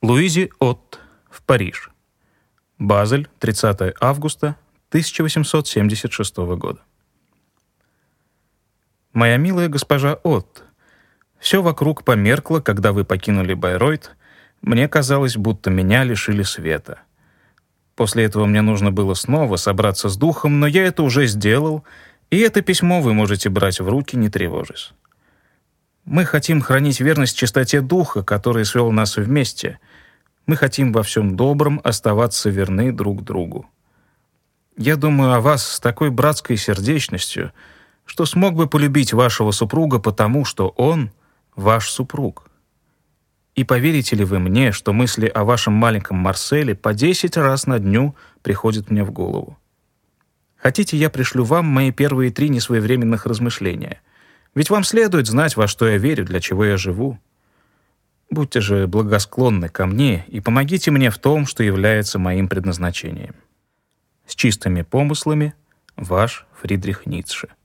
Луизи Отт, в Париж. Базель, 30 августа 1876 года. Моя милая госпожа Отт, все вокруг померкло, когда вы покинули Байройт. Мне казалось, будто меня лишили света. После этого мне нужно было снова собраться с духом, но я это уже сделал, и это письмо вы можете брать в руки, не тревожась. Мы хотим хранить верность чистоте духа, который свел нас вместе. Мы хотим во всем добром оставаться верны друг другу. Я думаю о вас с такой братской сердечностью, что смог бы полюбить вашего супруга потому, что он ваш супруг. И поверите ли вы мне, что мысли о вашем маленьком Марселе по 10 раз на дню приходят мне в голову? Хотите, я пришлю вам мои первые 3 несвоевременных размышления? Ведь вам следует знать, во что я верю, для чего я живу. Будьте же благосклонны ко мне и помогите мне в том, что является моим предназначением. С чистыми помыслами, ваш Фридрих Ницше.